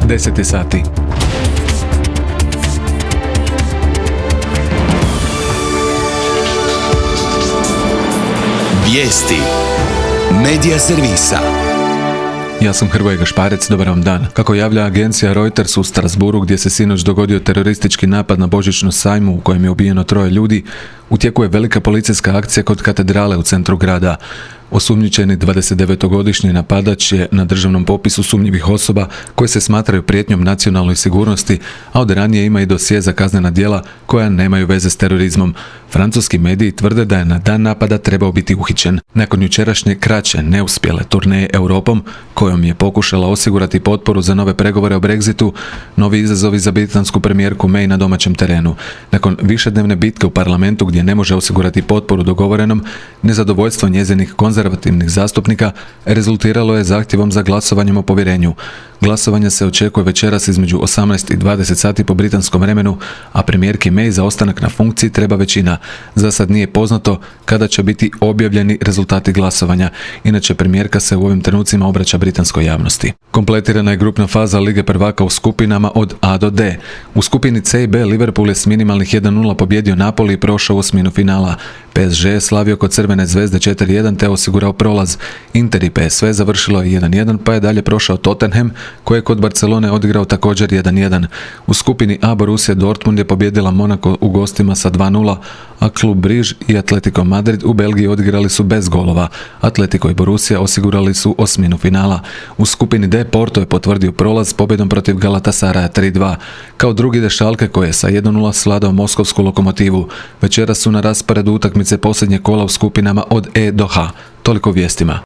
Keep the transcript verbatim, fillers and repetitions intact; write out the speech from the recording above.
deset je sati. Vijesti Medija servisa. Ja sam Hrvoje Gašparec, dobar vam dan. Kako javlja agencija Reuters u Strasbourgu, gdje se sinoć dogodio teroristički napad na božićnu sajmu u kojem je ubijeno troje ljudi, u tijeku je velika policijska akcija kod katedrale u centru grada. Osumnjičeni dvadesetdevetogodišnji napadač je na državnom popisu sumnjivih osoba koje se smatraju prijetnjom nacionalnoj sigurnosti, a od ranije ima i dosje za kaznena djela koja nemaju veze s terorizmom. Francuski mediji tvrde da je na dan napada trebao biti uhićen. Nakon jučerašnje kraće, neuspjele turneje Europom, kojom je pokušala osigurati potporu za nove pregovore o Brexitu, novi izazovi za britansku premijerku May na domaćem terenu. Nakon višednevne bitke u parlamentu gdje ne može osigurati potporu dogovorenom, nezadovoljstvo njezinih konzervativnih zastupnika rezultiralo je zahtjevom za glasovanjem o povjerenju. Glasovanje se očekuje večeras između osamnaest i dvadeset sati po britanskom vremenu, a premijerki May za ostanak na funkciji treba većina. Za sad nije poznato kada će biti objavljeni rezultati glasovanja, inače premijerka se u ovim trenucima obraća britanskoj javnosti. Kompletirana je grupna faza Lige prvaka u skupinama od A do D. U skupini C i B Liverpool je s minimalnih jedan nula pobjedio Napoli i prošao u osminu finala. P S G je slavio kod Crvene zvezde četiri jedan te osigurao prolaz. Inter i P S V završilo je jedan jedan, pa je dalje prošao Tottenham, koji je kod Barcelone odigrao također jedan jedan. U skupini A Borussia Dortmund je pobjedila Monaco u gostima sa dva nula, a klub Briž i Atletico Madrid u Belgiji odigrali su bez golova. Atletico i Borussia osigurali su osminu finala. U skupini D Porto je potvrdio prolaz s pobjedom protiv Galatasaraja tri dva. Kao drugi ide Schalke koji je sa jedan nula svladao moskovsku Lokomotivu. Večeras su na rasporedu utakmice posljednje kola u skupinama od E do H. Toliko vijestima.